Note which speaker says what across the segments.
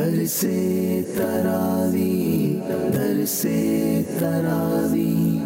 Speaker 1: در سے تراوی در سے تراوی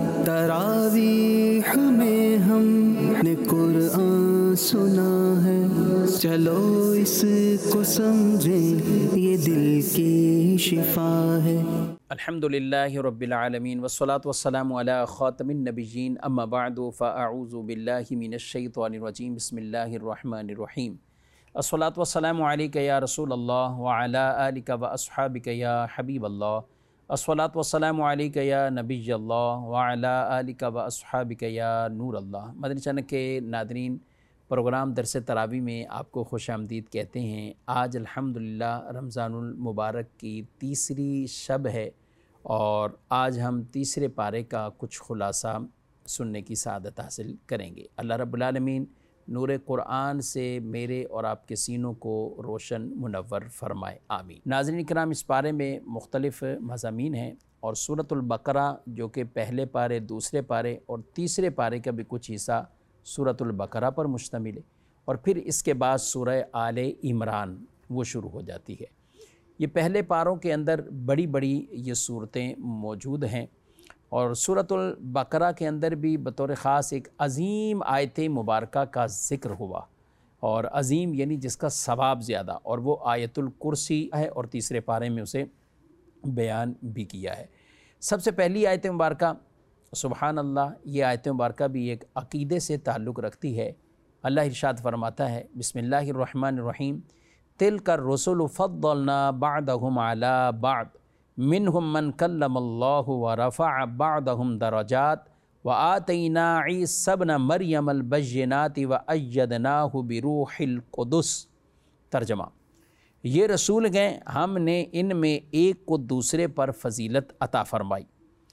Speaker 1: تراویح میں ہم نے قرآن سنا ہے، چلو اس کو سمجھیں یہ دل کی شفا ہے۔
Speaker 2: الحمدللہ رب العالمین والصلاة والسلام علی خاتم النبیین، اما بعد فاعوذ باللہ من الشیطان الرجیم، بسم اللہ الرحمن الرحیم۔ الصلاة والسلام علیک یا رسول اللہ وعلی آلک واصحابک یا حبیب اللہ، الصلاة والسلام علیک یا نبی اللہ وعلی آلک واصحابک یا نور اللہ۔ مدنی چینل کے ناظرین، پروگرام درس تراویح میں آپ کو خوش آمدید کہتے ہیں۔ آج الحمدللہ رمضان المبارک کی تیسری شب ہے اور آج ہم تیسرے پارے کا کچھ خلاصہ سننے کی سعادت حاصل کریں گے۔ اللہ رب العالمین نور قرآن سے میرے اور آپ کے سینوں کو روشن منور فرمائے، آمین۔ ناظرین کرام، اس پارے میں مختلف مضامین ہیں اور سورۃ البقرہ جو کہ پہلے پارے، دوسرے پارے اور تیسرے پارے کا بھی کچھ حصہ سورۃ البقرہ پر مشتمل ہے، اور پھر اس کے بعد سورہ آل عمران وہ شروع ہو جاتی ہے۔ یہ پہلے پاروں کے اندر بڑی بڑی یہ صورتیں موجود ہیں، اور سورۃ البقرہ کے اندر بھی بطور خاص ایک عظیم آیت مبارکہ کا ذکر ہوا، اور عظیم یعنی جس کا ثواب زیادہ، اور وہ آیت الکرسی ہے، اور تیسرے پارے میں اسے بیان بھی کیا ہے۔ سب سے پہلی آیت مبارکہ سبحان اللہ، یہ آیت مبارکہ بھی ایک عقیدے سے تعلق رکھتی ہے۔ اللہ ارشاد فرماتا ہے، بسم اللہ الرحمن الرحیم، تِلْکَ الرُّسُلُ فَضَّلْنَا بَعْضَهُمْ عَلَى بَعْضٍ مِّنْهُمْ مَنْ كَلَّمَ اللَّهُ وَرَفَعَ بَعْضَهُمْ دَرَجَاتٍ وَآتَيْنَا عِیسَیٰ ابْنَ مَرْیَمَ الْبَیِّنَاتِ وَأَیَّدْنَاهُ بِرُوحِ الْقُدُسِ۔ ترجمہ: یہ رسول گئے، ہم نے ان میں ایک کو دوسرے پر فضیلت عطا فرمائی،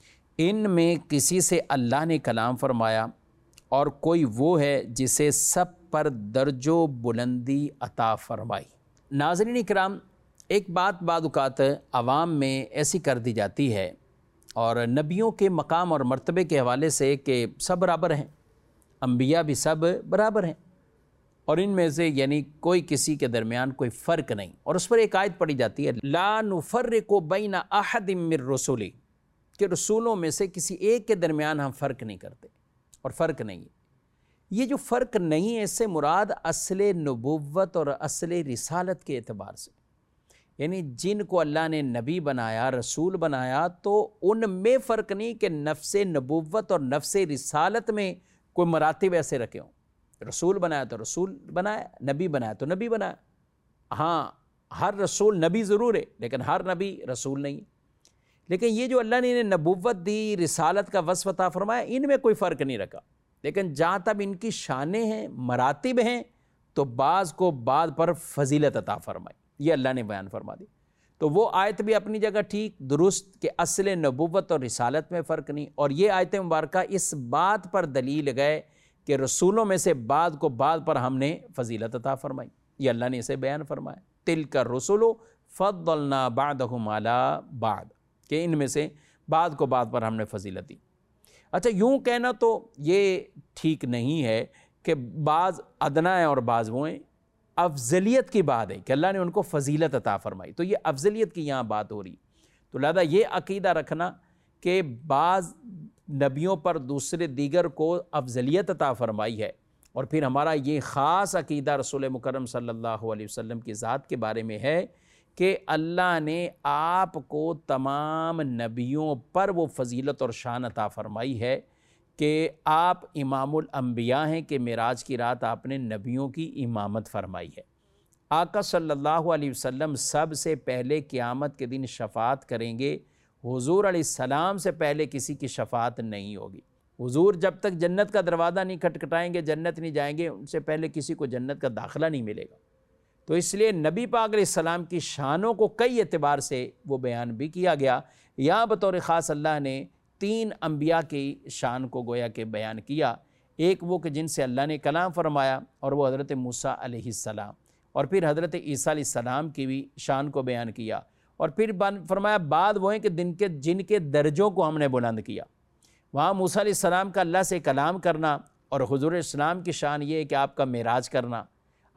Speaker 2: ان میں کسی سے اللہ نے کلام فرمایا، اور کوئی وہ ہے جسے سب پر درج و بلندی عطا فرمائی۔ ناظرین کرام، ایک بات بعض اوقات عوام میں ایسی کر دی جاتی ہے، اور نبیوں کے مقام اور مرتبے کے حوالے سے کہ سب برابر ہیں، انبیاء بھی سب برابر ہیں، اور ان میں سے یعنی کوئی کسی کے درمیان کوئی فرق نہیں، اور اس پر ایک آیت پڑھی جاتی ہے، لا نفرق بین احد من رسلی، کہ رسولوں میں سے کسی ایک کے درمیان ہم فرق نہیں کرتے، اور فرق نہیں ہے۔ یہ جو فرق نہیں ہے، اس سے مراد اصل نبوت اور اصل رسالت کے اعتبار سے، یعنی جن کو اللہ نے نبی بنایا، رسول بنایا، تو ان میں فرق نہیں کہ نفس نبوت اور نفس رسالت میں کوئی مراتب ایسے رکھے ہوں۔ رسول بنایا تو رسول بنایا، نبی بنایا تو نبی بنایا۔ ہاں، ہر رسول نبی ضرور ہے، لیکن ہر نبی رسول نہیں ہے۔ لیکن یہ جو اللہ نے انہیں نبوت دی، رسالت کا وصف عطا فرمایا، ان میں کوئی فرق نہیں رکھا، لیکن جہاں تک ان کی شانیں ہیں، مراتب ہیں، تو بعض کو بعض پر فضیلت عطا فرمائی، یہ اللہ نے بیان فرما دی۔ تو وہ آیت بھی اپنی جگہ ٹھیک درست کہ اصل نبوت اور رسالت میں فرق نہیں، اور یہ آیت مبارکہ اس بات پر دلیل گئے کہ رسولوں میں سے بعض کو بعض پر ہم نے فضیلت عطا فرمائی، یہ اللہ نے اسے بیان فرمایا، تِلْکَ الرُّسُلُ فَضَّلْنَا بَعْضَهُمْ عَلَى بَعْضٍ، کہ ان میں سے بعض کو بعض پر ہم نے فضیلت دی۔ اچھا، یوں کہنا تو یہ ٹھیک نہیں ہے کہ بعض ادنا ہیں اور بعض وہ ہیں، افضلیت کی بات ہے کہ اللہ نے ان کو فضیلت عطا فرمائی، تو یہ افضلیت کی یہاں بات ہو رہی، تو لہذا یہ عقیدہ رکھنا کہ بعض نبیوں پر دوسرے دیگر کو افضلیت عطا فرمائی ہے، اور پھر ہمارا یہ خاص عقیدہ رسول مکرم صلی اللہ علیہ وسلم کی ذات کے بارے میں ہے کہ اللہ نے آپ کو تمام نبیوں پر وہ فضیلت اور شان عطا فرمائی ہے کہ آپ امام الانبیاء ہیں، کہ معراج کی رات آپ نے نبیوں کی امامت فرمائی ہے۔ آقا صلی اللہ علیہ وسلم سب سے پہلے قیامت کے دن شفاعت کریں گے، حضور علیہ السلام سے پہلے کسی کی شفاعت نہیں ہوگی۔ حضور جب تک جنت کا دروازہ نہیں کھٹکھٹائیں گے، جنت نہیں جائیں گے، ان سے پہلے کسی کو جنت کا داخلہ نہیں ملے گا۔ تو اس لیے نبی پاک علیہ السلام کی شانوں کو کئی اعتبار سے وہ بیان بھی کیا گیا۔ یہاں بطور خاص اللہ نے 3 انبیاء کی شان کو گویا کہ بیان کیا، ایک وہ کہ جن سے اللہ نے کلام فرمایا، اور وہ حضرت موسیٰ علیہ السلام، اور پھر حضرت عیسیٰ علیہ السلام کی بھی شان کو بیان کیا، اور پھر فرمایا بعد وہ ہیں کہ جن کے درجوں کو ہم نے بلند کیا۔ وہاں موسیٰ علیہ السلام کا اللہ سے کلام کرنا، اور حضور اسلام کی شان یہ ہے کہ آپ کا معراج کرنا،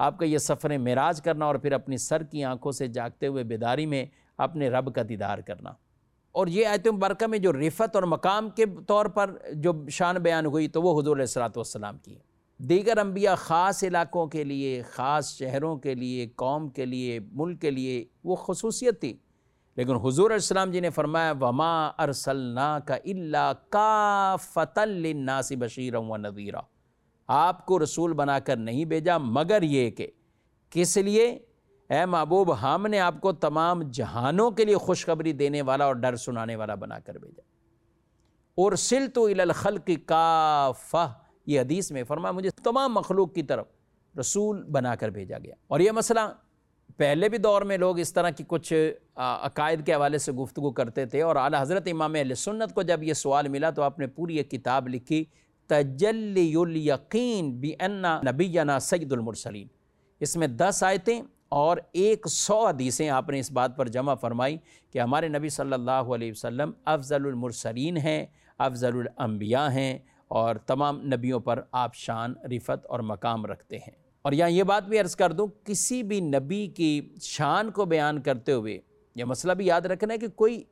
Speaker 2: آپ کا یہ سفر معراج کرنا اور پھر اپنی سر کی آنکھوں سے جاگتے ہوئے بیداری میں اپنے رب کا دیدار کرنا۔ اور یہ آیت مبارکہ میں جو رفعت اور مقام کے طور پر جو شان بیان ہوئی تو وہ حضور علیہ السلام کی ہے۔ دیگر انبیاء خاص علاقوں کے لیے، خاص شہروں کے لیے، قوم کے لیے، ملک کے لیے وہ خصوصیت تھی، لیکن حضور علیہ السلام جی نے فرمایا وَمَا أَرْسَلْنَاكَ إِلَّا كَافَّةً لِلنَّاسِ بَشِيرًا وَنَذِيرًا، آپ کو رسول بنا کر نہیں بھیجا مگر یہ کہ کس لیے؟ اے محبوب ہم نے آپ کو تمام جہانوں کے لیے خوشخبری دینے والا اور ڈر سنانے والا بنا کر بھیجا۔ اُرْسِلْتُ إِلَى الْخَلْقِ كَافَّةً، یہ حدیث میں فرمایا مجھے تمام مخلوق کی طرف رسول بنا کر بھیجا گیا۔ اور یہ مسئلہ پہلے بھی دور میں لوگ اس طرح کی کچھ عقائد کے حوالے سے گفتگو کرتے تھے، اور اعلیٰ حضرت امام اہل سنت کو جب یہ سوال ملا تو آپ نے پوری ایک کتاب لکھی تجلی الیقین بأن نبینا سید المرسلین۔ اس میں 10 آیتیں اور 100 حدیثیں آپ نے اس بات پر جمع فرمائی کہ ہمارے نبی صلی اللہ علیہ وسلم افضل المرسلین ہیں، افضل الانبیاء ہیں، اور تمام نبیوں پر آپ شان، رفعت اور مقام رکھتے ہیں۔ اور یہاں یہ بات بھی عرض کر دوں، کسی بھی نبی کی شان کو بیان کرتے ہوئے یہ مسئلہ بھی یاد رکھنا ہے کہ کوئی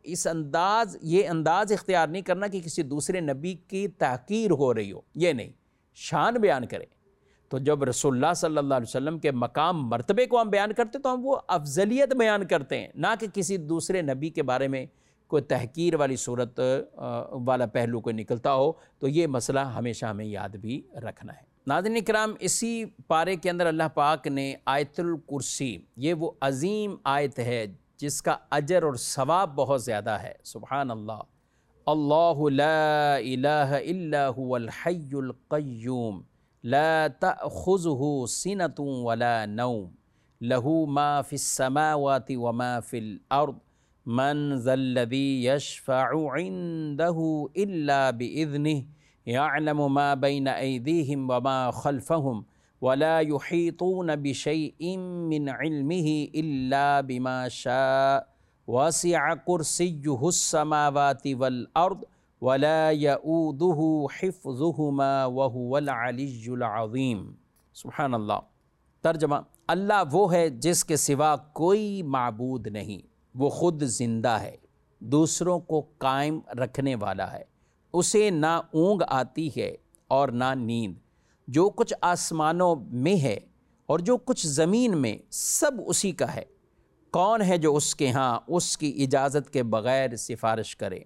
Speaker 2: یہ انداز اختیار نہیں کرنا کہ کسی دوسرے نبی کی تحقیر ہو رہی ہو، یہ نہیں، شان بیان کرے۔ تو جب رسول اللہ صلی اللہ علیہ وسلم کے مقام مرتبے کو ہم بیان کرتے تو ہم وہ افضلیت بیان کرتے ہیں، نہ کہ کسی دوسرے نبی کے بارے میں کوئی تحقیر والی صورت والا پہلو کوئی نکلتا ہو۔ تو یہ مسئلہ ہمیشہ ہمیں یاد بھی رکھنا ہے۔ ناظرین اکرام، اسی پارے کے اندر اللہ پاک نے آیت الکرسی، یہ وہ عظیم آیت ہے جس کا اجر اور ثواب بہت زیادہ ہے۔ سبحان اللہ، اللہ لا الہ الا هو الحی القیوم لا تأخذہ سنۃ ولا نوم لہ ما فی السماوات وما فی الارض من ذا الذی یشفع عنده الا بإذنہ یعلم ما بین ایدیہم وما خلفہم ولا یحیطون بشیء من علمہ الا بما شاء وسع کرسیہ السماوات والارض ولا یؤودہ حفظہما وہو العلی العظیم۔ سبحان اللہ۔ ترجمہ، اللہ وہ ہے جس کے سوا کوئی معبود نہیں، وہ خود زندہ ہے، دوسروں کو قائم رکھنے والا ہے، اسے نہ اونگ آتی ہے اور نہ نیند، جو کچھ آسمانوں میں ہے اور جو کچھ زمین میں سب اسی کا ہے۔ کون ہے جو اس کے ہاں اس کی اجازت کے بغیر سفارش کرے؟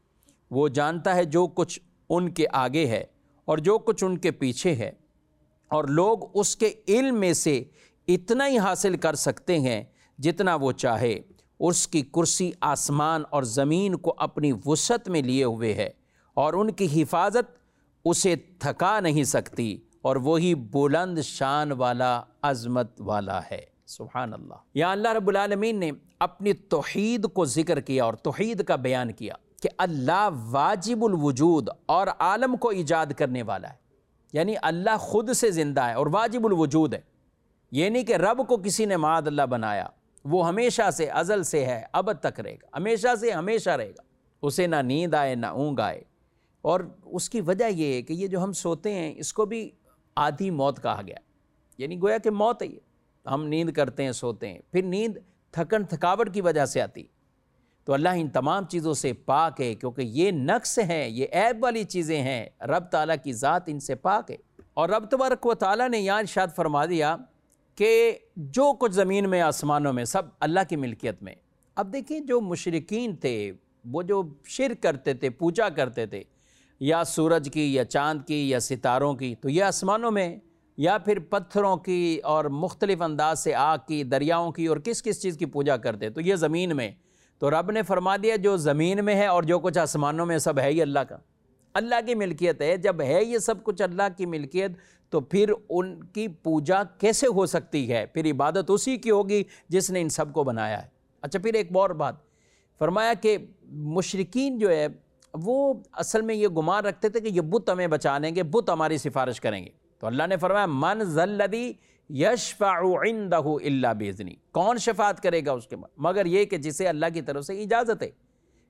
Speaker 2: وہ جانتا ہے جو کچھ ان کے آگے ہے اور جو کچھ ان کے پیچھے ہے، اور لوگ اس کے علم میں سے اتنا ہی حاصل کر سکتے ہیں جتنا وہ چاہے۔ اس کی کرسی آسمان اور زمین کو اپنی وسعت میں لیے ہوئے ہے، اور ان کی حفاظت اسے تھکا نہیں سکتی، اور وہی بلند شان والا، عظمت والا ہے۔ سبحان اللہ۔ یہاں اللہ رب العالمین نے اپنی توحید کو ذکر کیا اور توحید کا بیان کیا کہ اللہ واجب الوجود اور عالم کو ایجاد کرنے والا ہے، یعنی اللہ خود سے زندہ ہے اور واجب الوجود ہے۔ یہ نہیں کہ رب کو کسی نے معاذ اللہ بنایا، وہ ہمیشہ سے، ازل سے ہے، ابد تک رہے گا، ہمیشہ سے ہمیشہ رہے گا، اسے نہ نیند آئے نہ اونگ آئے۔ اور اس کی وجہ یہ ہے کہ یہ جو ہم سوتے ہیں اس کو بھی آدھی موت کہا گیا، یعنی گویا کہ موت ہے یہ۔ ہم نیند کرتے ہیں، سوتے ہیں، پھر نیند تھکاوٹ کی وجہ سے آتی۔ تو اللہ ان تمام چیزوں سے پاک ہے، کیونکہ یہ نقص ہیں، یہ عیب والی چیزیں ہیں، رب تعالیٰ کی ذات ان سے پاک ہے۔ اور رب تبارک و تعالیٰ نے یہاں ارشاد فرما دیا کہ جو کچھ زمین میں، آسمانوں میں، سب اللہ کی ملکیت میں۔ اب دیکھیں جو مشرکین تھے، وہ جو شرک کرتے تھے، پوجا کرتے تھے، یا سورج کی یا چاند کی یا ستاروں کی، تو یہ آسمانوں میں، یا پھر پتھروں کی اور مختلف انداز سے آگ کی، دریاؤں کی، اور کس کس چیز کی پوجا کرتے، تو یہ زمین میں۔ تو رب نے فرما دیا جو زمین میں ہے اور جو کچھ آسمانوں میں سب ہے ہی اللہ کا، اللہ کی ملکیت ہے۔ جب ہے یہ سب کچھ اللہ کی ملکیت تو پھر ان کی پوجا کیسے ہو سکتی ہے؟ پھر عبادت اسی کی ہوگی جس نے ان سب کو بنایا ہے۔ اچھا، پھر ایک اور بات فرمایا کہ مشرکین جو ہے وہ اصل میں یہ گمان رکھتے تھے کہ یہ بت ہمیں بچا لیں گے، بت ہماری سفارش کریں گے۔ تو اللہ نے فرمایا من ذا الذی یشفع عندہ الا باذنہ، کون شفاعت کرے گا اس کے بعد مگر یہ کہ جسے اللہ کی طرف سے اجازت ہے،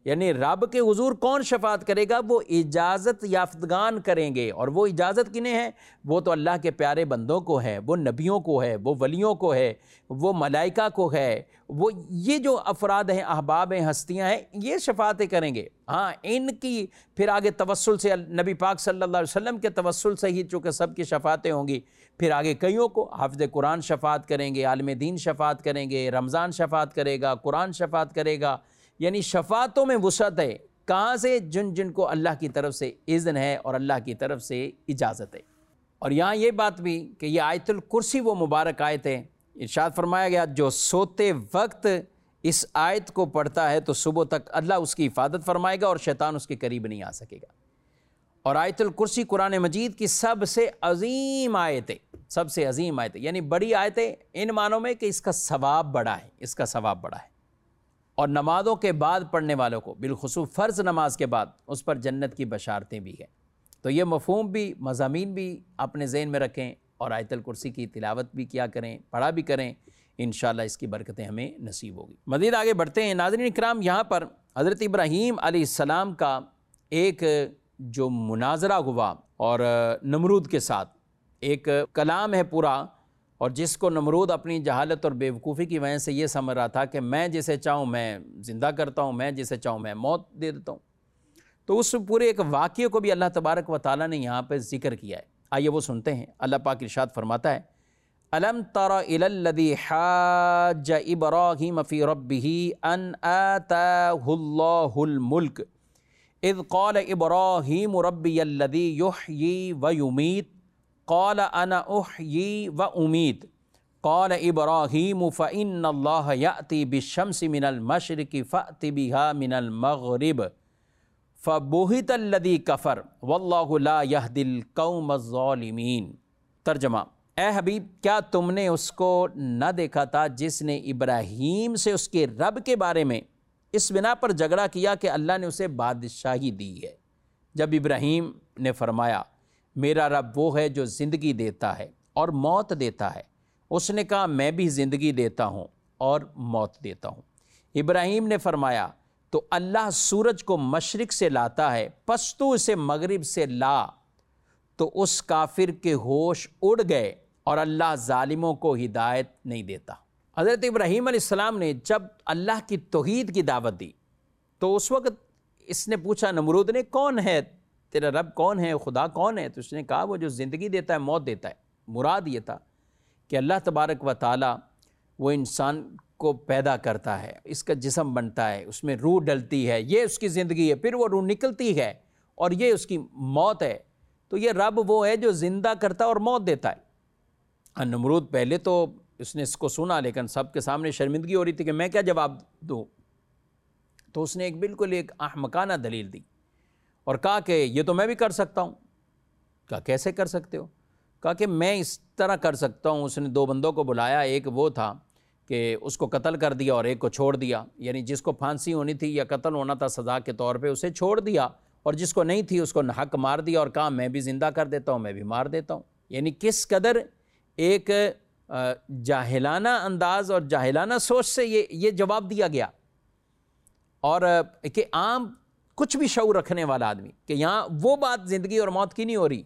Speaker 2: یعنی رب کے حضور کون شفاعت کرے گا؟ وہ اجازت یافتگان کریں گے، اور وہ اجازت کنہیں ہے؟ وہ تو اللہ کے پیارے بندوں کو ہے، وہ نبیوں کو ہے، وہ ولیوں کو ہے، وہ ملائکہ کو ہے، وہ یہ جو افراد ہیں، احباب ہیں، ہستیاں ہیں، یہ شفاعتیں کریں گے۔ ہاں ان کی پھر آگے توسل سے، نبی پاک صلی اللہ علیہ وسلم کے توسل سے ہی چونکہ سب کی شفاعتیں ہوں گی، پھر آگے کئیوں کو حافظ قرآن شفاعت کریں گے، عالم دین شفاعت کریں گے، رمضان شفاعت کرے گا، قرآن شفاعت کرے گا۔ یعنی شفاعتوں میں وسعت ہے، کہاں سے؟ جن کو اللہ کی طرف سے اذن ہے اور اللہ کی طرف سے اجازت ہے۔ اور یہاں یہ بات بھی کہ یہ آیت الکرسی وہ مبارک آیت ہے، ارشاد فرمایا گیا جو سوتے وقت اس آیت کو پڑھتا ہے تو صبح تک اللہ اس کی حفاظت فرمائے گا اور شیطان اس کے قریب نہیں آ سکے گا۔ اور آیت الکرسی قرآن مجید کی سب سے عظیم آیت ہے، سب سے عظیم آیت ہے، یعنی بڑی آیت ہے ان معنوں میں کہ اس کا ثواب بڑا ہے، اس کا ثواب بڑا ہے، اور نمازوں کے بعد پڑھنے والوں کو، بالخصوص فرض نماز کے بعد، اس پر جنت کی بشارتیں بھی ہیں۔ تو یہ مفہوم بھی، مضامین بھی اپنے ذہن میں رکھیں، اور آیت الکرسی کی تلاوت بھی کیا کریں، پڑھا بھی کریں، انشاءاللہ اس کی برکتیں ہمیں نصیب ہوگی۔ مزید آگے بڑھتے ہیں ناظرین اکرام، یہاں پر حضرت ابراہیم علیہ السلام کا ایک جو مناظرہ ہوا اور نمرود کے ساتھ ایک کلام ہے پورا، اور جس کو نمرود اپنی جہالت اور بیوقوفی کی وجہ سے یہ سمجھ رہا تھا کہ میں جسے چاہوں میں زندہ کرتا ہوں، میں جسے چاہوں میں موت دے دیتا ہوں، تو اس پورے ایک واقعے کو بھی اللہ تبارک و تعالیٰ نے یہاں پہ ذکر کیا ہے۔ آئیے وہ سنتے ہیں۔ اللہ پاک ارشاد فرماتا ہے أَلَمْ تَرَ إِلَى الَّذِي حَاجَّ إِبْرَاهِيمَ فِي رَبِّهِ أَنْ آتَاهُ اللَّهُ الْمُلْكَ إِذْ قَالَ إِبْرَاهِيمُ رَبِّيَ الَّذِي يُحْيِي وَيُمِيتُ قَالَ أَنَا أُحْيِي وَأُمِيتُ قَالَ إِبْرَاهِيمُ فَإِنَّ اللَّهَ يَأْتِي بِالشَّمْسِ مِنَ الْمَشْرِقِ فَأْتِ بِهَا مِنَ الْمَغْرِبِ فَبُہِتَ الَّذِي كَفَرَ وَاللَّهُ لَا يَهْدِي الْقَوْمَ الظَّالِمِينَ۔ ترجمہ: اے حبیب، کیا تم نے اس کو نہ دیکھا تھا جس نے ابراہیم سے اس کے رب کے بارے میں اس بنا پر جھگڑا کیا کہ اللہ نے اسے بادشاہی دی ہے، جب ابراہیم نے فرمایا میرا رب وہ ہے جو زندگی دیتا ہے اور موت دیتا ہے، اس نے کہا میں بھی زندگی دیتا ہوں اور موت دیتا ہوں۔ ابراہیم نے فرمایا تو اللہ سورج کو مشرق سے لاتا ہے، پس تو اسے مغرب سے لا، تو اس کافر کے ہوش اڑ گئے اور اللہ ظالموں کو ہدایت نہیں دیتا۔ حضرت ابراہیم علیہ السلام نے جب اللہ کی توحید کی دعوت دی تو اس وقت اس نے پوچھا نمرود نے کون ہے تیرا رب، کون ہے خدا کون ہے؟ تو اس نے کہا وہ جو زندگی دیتا ہے موت دیتا ہے۔ مراد یہ تھا کہ اللہ تبارک و تعالی وہ انسان کو پیدا کرتا ہے، اس کا جسم بنتا ہے، اس میں روح ڈلتی ہے، یہ اس کی زندگی ہے، پھر وہ روح نکلتی ہے اور یہ اس کی موت ہے۔ تو یہ رب وہ ہے جو زندہ کرتا ہے اور موت دیتا ہے۔ نمرود پہلے تو اس نے اس کو سنا، لیکن سب کے سامنے شرمندگی ہو رہی تھی کہ میں کیا جواب دوں، تو اس نے ایک بالکل ایک احمقانہ دلیل دی اور کہا کہ یہ تو میں بھی کر سکتا ہوں۔ کہا کیسے کر سکتے ہو؟ کہا کہ میں اس طرح کر سکتا ہوں۔ اس نے دو بندوں کو بلایا، ایک وہ تھا کہ اس کو قتل کر دیا اور ایک کو چھوڑ دیا، یعنی جس کو پھانسی ہونی تھی یا قتل ہونا تھا سزا کے طور پہ اسے چھوڑ دیا، اور جس کو نہیں تھی اس کو ناحق مار دیا اور کہا میں بھی زندہ کر دیتا ہوں، میں بھی مار دیتا ہوں۔ یعنی کس قدر ایک جاہلانہ انداز اور جاہلانہ سوچ سے یہ جواب دیا گیا، اور کہ عام کچھ بھی شعور رکھنے والا آدمی کہ یہاں وہ بات زندگی اور موت کی نہیں ہو رہی،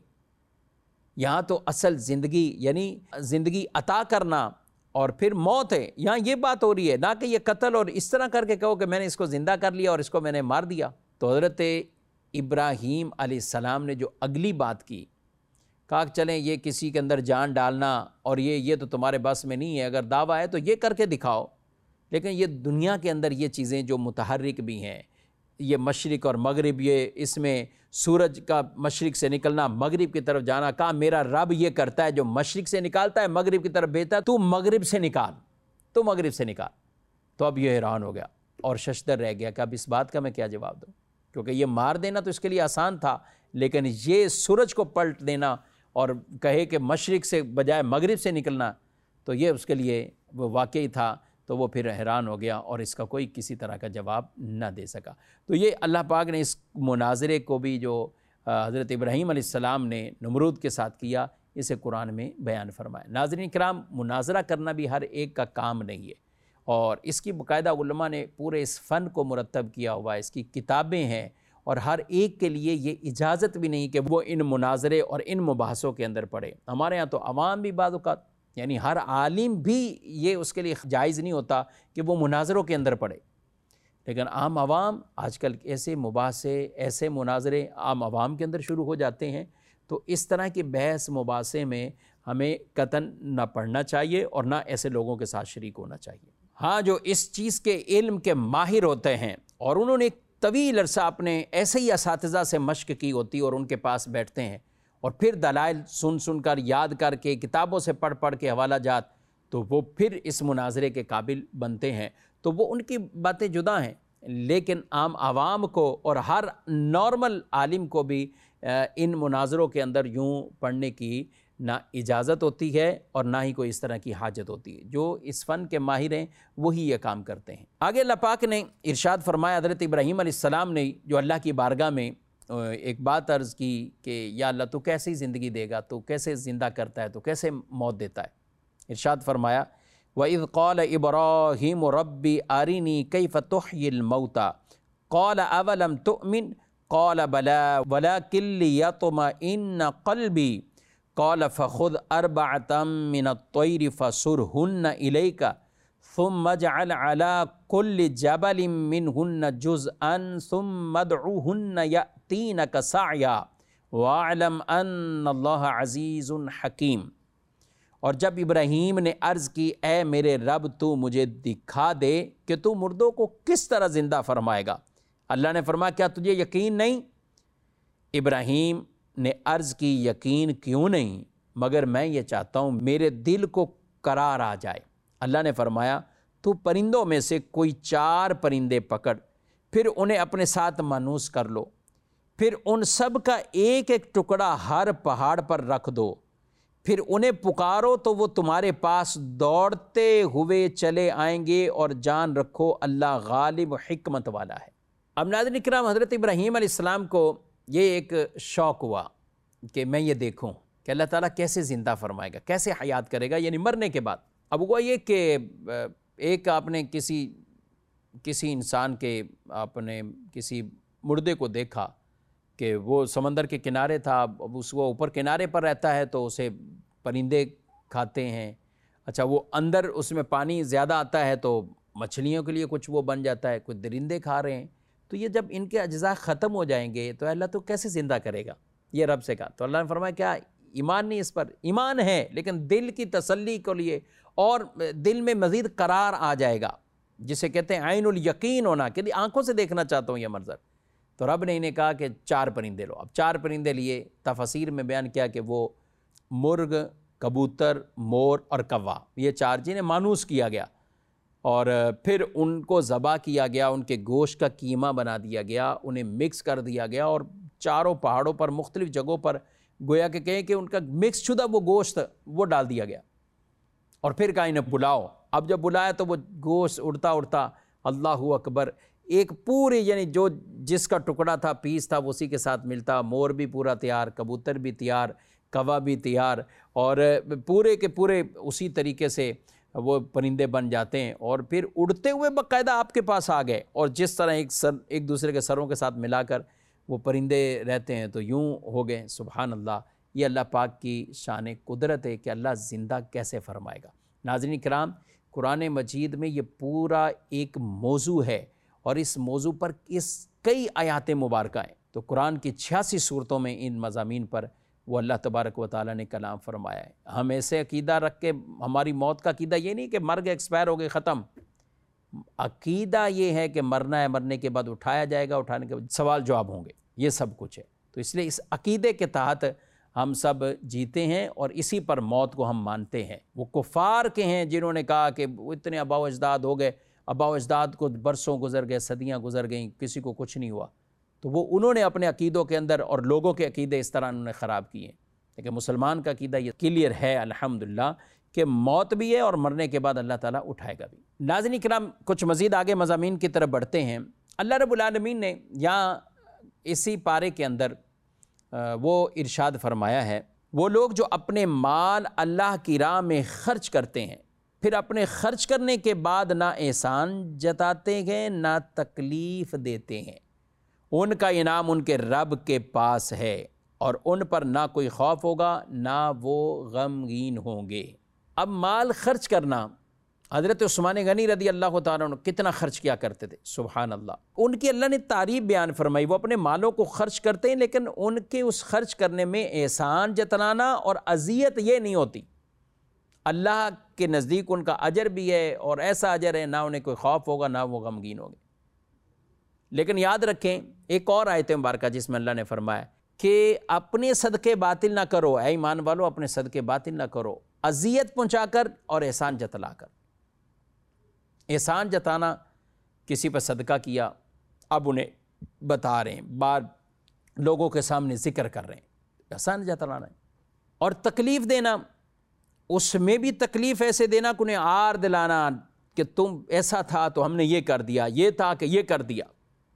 Speaker 2: یہاں تو اصل زندگی یعنی زندگی عطا کرنا اور پھر موت ہے، یہاں یہ بات ہو رہی ہے، نہ کہ یہ قتل اور اس طرح کر کے کہو کہ میں نے اس کو زندہ کر لیا اور اس کو میں نے مار دیا۔ تو حضرت ابراہیم علیہ السلام نے جو اگلی بات کی، کہا چلیں یہ کسی کے اندر جان ڈالنا اور یہ تو تمہارے بس میں نہیں ہے، اگر دعویٰ ہے تو یہ کر کے دکھاؤ، لیکن یہ دنیا کے اندر یہ چیزیں جو متحرک بھی ہیں، یہ مشرق اور مغرب، یہ اس میں سورج کا مشرق سے نکلنا مغرب کی طرف جانا، کہا میرا رب یہ کرتا ہے جو مشرق سے نکالتا ہے مغرب کی طرف بھیجتا ہے، تو مغرب سے نکال، تو مغرب سے نکال۔ تو اب یہ حیران ہو گیا اور ششدر رہ گیا کہ اب اس بات کا میں کیا جواب دوں، کیونکہ یہ مار دینا تو اس کے لیے آسان تھا، لیکن یہ سورج کو پلٹ دینا اور کہے کہ مشرق سے بجائے مغرب سے نکلنا، تو یہ اس کے لیے وہ واقعی تھا، تو وہ پھر حیران ہو گیا اور اس کا کوئی کسی طرح کا جواب نہ دے سکا۔ تو یہ اللہ پاک نے اس مناظرے کو بھی جو حضرت ابراہیم علیہ السلام نے نمرود کے ساتھ کیا، اسے قرآن میں بیان فرمایا۔ ناظرین کرام، مناظرہ کرنا بھی ہر ایک کا کام نہیں ہے، اور اس کی باقاعدہ علماء نے پورے اس فن کو مرتب کیا ہوا ہے، اس کی کتابیں ہیں، اور ہر ایک کے لیے یہ اجازت بھی نہیں کہ وہ ان مناظرے اور ان مباحثوں کے اندر پڑھے۔ ہمارے ہاں تو عوام بھی بعض اوقات، یعنی ہر عالم بھی یہ اس کے لیے جائز نہیں ہوتا کہ وہ مناظروں کے اندر پڑھے، لیکن عام عوام آج کل ایسے مباحثے، ایسے مناظرے عام عوام کے اندر شروع ہو جاتے ہیں، تو اس طرح کے بحث مباحثے میں ہمیں قطعاً نہ پڑھنا چاہیے اور نہ ایسے لوگوں کے ساتھ شریک ہونا چاہیے۔ ہاں، جو اس چیز کے علم کے ماہر ہوتے ہیں اور انہوں نے ایک طویل عرصہ اپنے ایسے ہی اساتذہ سے مشق کی ہوتی اور ان کے پاس بیٹھتے ہیں اور پھر دلائل سن کر، یاد کر کے، کتابوں سے پڑھ کے حوالہ جات، تو وہ پھر اس مناظرے کے قابل بنتے ہیں، تو وہ ان کی باتیں جدا ہیں۔ لیکن عام عوام کو اور ہر نارمل عالم کو بھی ان مناظروں کے اندر یوں پڑھنے کی نہ اجازت ہوتی ہے اور نہ ہی کوئی اس طرح کی حاجت ہوتی ہے۔ جو اس فن کے ماہر ہیں وہی یہ کام کرتے ہیں۔ آگے اللہ پاک نے ارشاد فرمایا، حضرت ابراہیم علیہ السلام نے جو اللہ کی بارگاہ میں ایک بات عرض کی کہ یا اللہ تو کیسی زندگی دے گا، تو کیسے زندہ کرتا ہے، تو کیسے موت دیتا ہے۔ ارشاد فرمایا، وَإِذْ قَالَ إِبْرَاهِيمُ رَبِّ أَرِنِي كَيْفَ تُحْيِي الْمَوْتَى قَالَ أَوَلَمْ تُؤْمِنْ قَالَ بَلَىٰ وَلَٰكِن لِيَطْمَئِنَّ قَلْبِي قَالَ فَخُذْ أَرْبَعَةً مِّنَ الطَّيْرِ فَصُرْهُنَّ إِلَيْكَ ثُمَّ اجْعَلْ عَلَىٰ كُلِّ جَبَلٍ مِّنْهُنَّ جُزْءًا ثُمَّ ادْعُهُنَّ يَأْتِينَكَ سَعْيًا وَاعْلَمْ أَنَّ اللَّهَ عَزِيزٌ حَكِيمٌ۔ اور جب ابراہیم نے عرض کی، اے میرے رب تو مجھے دکھا دے کہ تو مردوں کو کس طرح زندہ فرمائے گا۔ اللہ نے فرمایا، کیا تجھے یقین نہیں؟ ابراہیم نے عرض کی، یقین کیوں نہیں، مگر میں یہ چاہتا ہوں میرے دل کو قرار آ جائے۔ اللہ نے فرمایا، تو پرندوں میں سے کوئی 4 پرندے پکڑ، پھر انہیں اپنے ساتھ مانوس کر لو، پھر ان سب کا ایک ایک ٹکڑا ہر پہاڑ پر رکھ دو، پھر انہیں پکارو تو وہ تمہارے پاس دوڑتے ہوئے چلے آئیں گے، اور جان رکھو اللہ غالب و حکمت والا ہے۔ اب ناظرین اکرام، حضرت ابراہیم علیہ السلام کو یہ ایک شوق ہوا کہ میں یہ دیکھوں کہ اللہ تعالیٰ کیسے زندہ فرمائے گا، کیسے حیات کرے گا، یعنی مرنے کے بعد۔ اب ہوا یہ کہ ایک آپ نے کسی انسان کے، آپ نے کسی مردے کو دیکھا کہ وہ سمندر کے کنارے تھا، وہ اوپر کنارے پر رہتا ہے تو اسے پرندے کھاتے ہیں۔ اچھا، وہ اندر اس میں پانی زیادہ آتا ہے تو مچھلیوں کے لیے کچھ وہ بن جاتا ہے، کچھ درندے کھا رہے ہیں۔ تو یہ جب ان کے اجزاء ختم ہو جائیں گے تو اللہ تو کیسے زندہ کرے گا؟ یہ رب سے کہا۔ تو اللہ نے فرمایا، کیا ایمان نہیں اس پر؟ ایمان ہے، لیکن دل کی تسلی کے لیے اور دل میں مزید قرار آ جائے گا، جسے کہتے ہیں عین الیقین ہونا، کہ آنکھوں سے دیکھنا چاہتا ہوں یہ منظر۔ تو رب نے انہیں کہا کہ 4 پرندے لو۔ اب 4 پرندے لیے، تفاسیر میں بیان کیا کہ وہ مرغ، کبوتر، مور اور کوا، یہ 4 جنہیں مانوس کیا گیا، اور پھر ان کو ذبح کیا گیا، ان کے گوشت کا قیمہ بنا دیا گیا، انہیں مکس کر دیا گیا، اور چاروں پہاڑوں پر مختلف جگہوں پر گویا کہ کہیں کہ ان کا مکس شدہ وہ گوشت وہ ڈال دیا گیا، اور پھر کہا انہیں بلاؤ۔ اب جب بلایا تو وہ گوشت اڑتا اڑتا، اللہ اکبر، ایک پورے، یعنی جو جس کا ٹکڑا تھا، پیس تھا، اسی کے ساتھ ملتا، مور بھی پورا تیار، کبوتر بھی تیار، کوا بھی تیار، اور پورے کے پورے اسی طریقے سے وہ پرندے بن جاتے ہیں، اور پھر اڑتے ہوئے باقاعدہ آپ کے پاس آ گئے، اور جس طرح ایک دوسرے کے سروں کے ساتھ ملا کر وہ پرندے رہتے ہیں تو یوں ہو گئے۔ سبحان اللہ، یہ اللہ پاک کی شان قدرت ہے کہ اللہ زندہ کیسے فرمائے گا۔ ناظرین کرام، قرآن مجید میں یہ پورا ایک موضوع ہے، اور اس موضوع پر کئی آیات مبارکہ ہیں۔ تو قرآن کی 86 صورتوں میں ان مضامین پر وہ اللہ تبارک و تعالیٰ نے کلام فرمایا ہے۔ ہم ایسے عقیدہ رکھ کے، ہماری موت کا عقیدہ یہ نہیں کہ مر گئے، ایکسپائر ہو گئے، ختم۔ عقیدہ یہ ہے کہ مرنا ہے، مرنے کے بعد اٹھایا جائے گا، اٹھانے کے بعد سوال جواب ہوں گے، یہ سب کچھ ہے۔ تو اس لیے اس عقیدے کے تحت ہم سب جیتے ہیں، اور اسی پر موت کو ہم مانتے ہیں۔ وہ کفار کے ہیں جنہوں نے کہا کہ وہ اتنے آباء و اجداد ہو گئے، آباء و اجداد کو برسوں گزر گئے، صدیاں گزر گئیں، کسی کو کچھ نہیں ہوا، تو وہ انہوں نے اپنے عقیدوں کے اندر اور لوگوں کے عقیدے اس طرح انہوں نے خراب کیے ہیں۔ لیکن مسلمان کا عقیدہ یہ کلیئر ہے الحمدللہ کہ موت بھی ہے اور مرنے کے بعد اللہ تعالیٰ اٹھائے گا بھی۔ ناظرین کرام، کچھ مزید آگے مضامین کی طرف بڑھتے ہیں۔ اللہ رب العالمین نے یہاں اسی پارے کے اندر وہ ارشاد فرمایا ہے، وہ لوگ جو اپنے مال اللہ کی راہ میں خرچ کرتے ہیں، پھر اپنے خرچ کرنے کے بعد نہ احسان جتاتے ہیں نہ تکلیف دیتے ہیں۔ ان کا انعام ان کے رب کے پاس ہے اور ان پر نہ کوئی خوف ہوگا نہ وہ غمگین ہوں گے۔ اب مال خرچ کرنا، حضرت عثمان غنی رضی اللہ تعالیٰ عنہ کتنا خرچ کیا کرتے تھے، سبحان اللہ۔ ان کی اللہ نے تعریف بیان فرمائی، وہ اپنے مالوں کو خرچ کرتے ہیں لیکن ان کے اس خرچ کرنے میں احسان جتلانا اور اذیت یہ نہیں ہوتی۔ اللہ کے نزدیک ان کا اجر بھی ہے اور ایسا اجر ہے، نہ انہیں کوئی خوف ہوگا نہ وہ غمگین ہوں گے۔ لیکن یاد رکھیں ایک اور آیت مبارکہ جس میں اللہ نے فرمایا کہ اپنے صدقے باطل نہ کرو، اے ایمان والو اپنے صدقے باطل نہ کرو، اذیت پہنچا کر اور احسان جتلا کر۔ احسان جتانا، کسی پر صدقہ کیا، اب انہیں بتا رہے ہیں، بعد لوگوں کے سامنے ذکر کر رہے ہیں، احسان جتلانا ہے۔ اور تکلیف دینا، اس میں بھی تکلیف ایسے دینا کہ انہیں آر دلانا کہ تم ایسا تھا تو ہم نے یہ کر دیا، یہ تھا کہ یہ کر دیا۔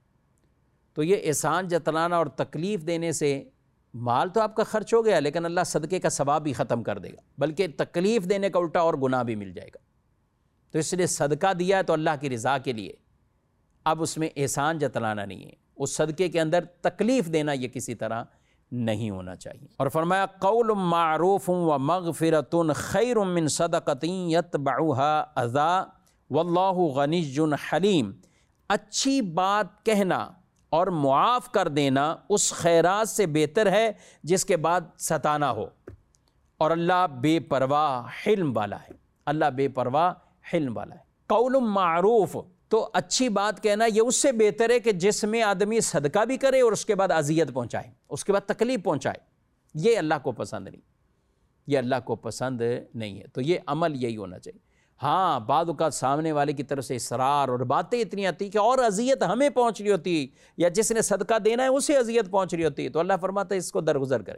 Speaker 2: تو یہ احسان جتلانا اور تکلیف دینے سے مال تو آپ کا خرچ ہو گیا لیکن اللہ صدقے کا ثواب بھی ختم کر دے گا، بلکہ تکلیف دینے کا الٹا اور گناہ بھی مل جائے گا۔ تو اس لیے صدقہ دیا ہے تو اللہ کی رضا کے لیے، اب اس میں احسان جتلانا نہیں ہے، اس صدقے کے اندر تکلیف دینا یہ کسی طرح نہیں ہونا چاہیے۔ اور فرمایا قول معروف و مغفرۃ خیر من صدقۃ یتبعها اذی واللہ غنی حلیم، اچھی بات کہنا اور معاف کر دینا اس خیرات سے بہتر ہے جس کے بعد ستانا ہو، اور اللہ بے پرواہ حلم والا ہے، اللہ بے پرواہ حلم والا ہے۔ قول معروف، تو اچھی بات کہنا یہ اس سے بہتر ہے کہ جس میں آدمی صدقہ بھی کرے اور اس کے بعد اذیت پہنچائے، اس کے بعد تکلیف پہنچائے، یہ اللہ کو پسند نہیں، یہ اللہ کو پسند نہیں ہے۔ تو یہ عمل یہی ہونا چاہیے۔ ہاں بعض اوقات سامنے والے کی طرف سے اصرار اور باتیں اتنی آتی کہ اور اذیت ہمیں پہنچ رہی ہوتی یا جس نے صدقہ دینا ہے اسے اذیت پہنچ رہی ہوتی، تو اللہ فرماتا ہے اس کو درگزر کریں،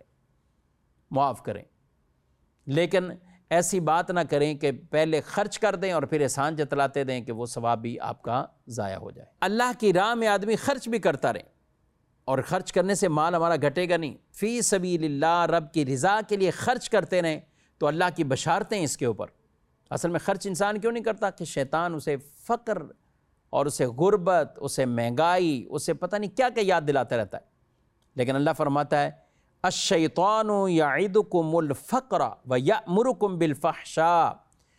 Speaker 2: معاف کریں، لیکن ایسی بات نہ کریں کہ پہلے خرچ کر دیں اور پھر احسان جتلاتے دیں کہ وہ ثواب بھی آپ کا ضائع ہو جائے۔ اللہ کی راہ میں آدمی خرچ بھی کرتا رہے، اور خرچ کرنے سے مال ہمارا گھٹے گا نہیں، فی سبیل اللہ، رب کی رضا کے لیے خرچ کرتے رہیں تو اللہ کی بشارتیں اس کے اوپر۔ اصل میں خرچ انسان کیوں نہیں کرتا کہ شیطان اسے فقر اور اسے غربت، اسے مہنگائی، اسے پتہ نہیں کیا کیا یاد دلاتا رہتا ہے، لیکن اللہ فرماتا ہے الشیطان یعدکم الفقر ویأمرکم بالفحشاء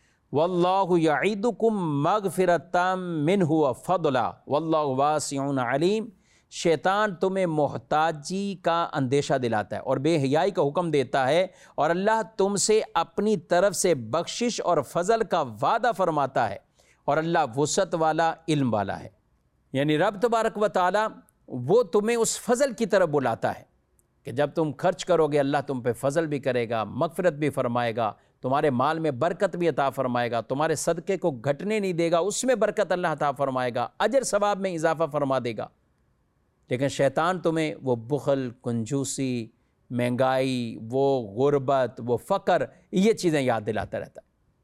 Speaker 2: واللہ یعدکم مغفرۃ منہ وفضلا واللہ واسع علیم۔ شیطان تمہیں محتاجی کا اندیشہ دلاتا ہے اور بے حیائی کا حکم دیتا ہے، اور اللہ تم سے اپنی طرف سے بخشش اور فضل کا وعدہ فرماتا ہے، اور اللہ وسعت والا، علم والا ہے۔ یعنی رب تبارک و تعالی وہ تمہیں اس فضل کی طرف بلاتا ہے کہ جب تم خرچ کرو گے اللہ تم پہ فضل بھی کرے گا، مغفرت بھی فرمائے گا، تمہارے مال میں برکت بھی عطا فرمائے گا، تمہارے صدقے کو گھٹنے نہیں دے گا، اس میں برکت اللہ عطا فرمائے گا، اجر ثواب میں اضافہ فرما دے گا۔ لیکن شیطان تمہیں وہ بخل، کنجوسی، مہنگائی، وہ غربت، وہ فقر، یہ چیزیں یاد دلاتا رہتا ہے۔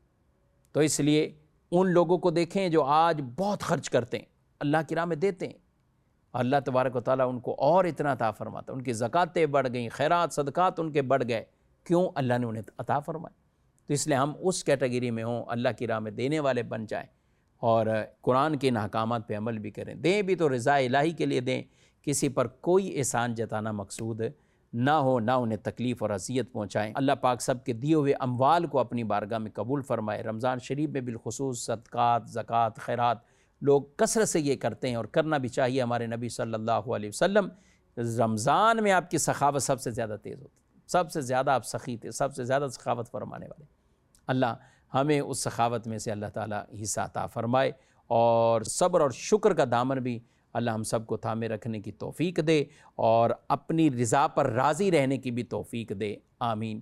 Speaker 2: تو اس لیے ان لوگوں کو دیکھیں جو آج بہت خرچ کرتے ہیں، اللہ کی راہ میں دیتے ہیں، اللہ تبارک و تعالیٰ ان کو اور اتنا عطا فرماتا ہے، ان کی زکاتیں بڑھ گئیں، خیرات صدقات ان کے بڑھ گئے، کیوں؟ اللہ نے انہیں عطا فرمایا۔ تو اس لیے ہم اس کیٹیگری میں ہوں، اللہ کی راہ میں دینے والے بن جائیں اور قرآن کے ان احکامات پہ عمل بھی کریں۔ دیں بھی تو رضا الہی کے لیے دیں، کسی پر کوئی احسان جتانا مقصود نہ ہو، نہ انہیں تکلیف اور اذیت پہنچائیں۔ اللہ پاک سب کے دیے ہوئے اموال کو اپنی بارگاہ میں قبول فرمائے۔ رمضان شریف میں بالخصوص صدقات، زکوٰۃ، خیرات لوگ کثرت سے یہ کرتے ہیں اور کرنا بھی چاہیے۔ ہمارے نبی صلی اللہ علیہ وسلم رمضان میں آپ کی سخاوت سب سے زیادہ تیز ہوتی، سب سے زیادہ آپ سخی تھے، سب سے زیادہ سخاوت فرمانے والے۔ اللہ ہمیں اس سخاوت میں سے اللہ تعالیٰ حصہ عطا فرمائے، اور صبر اور شکر کا دامن بھی اللہ ہم سب کو تھامے رکھنے کی توفیق دے اور اپنی رضا پر راضی رہنے کی بھی توفیق دے، آمین،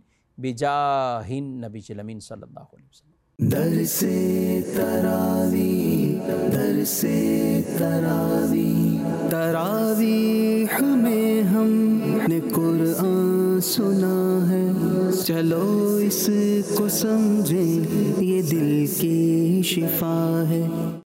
Speaker 2: بجاہ النبی الامین صلی اللہ علیہ وسلم۔
Speaker 1: در سے تراویح میں ہم نے قرآن سنا ہے، چلو اس کو سمجھیں یہ دل کی شفا ہے۔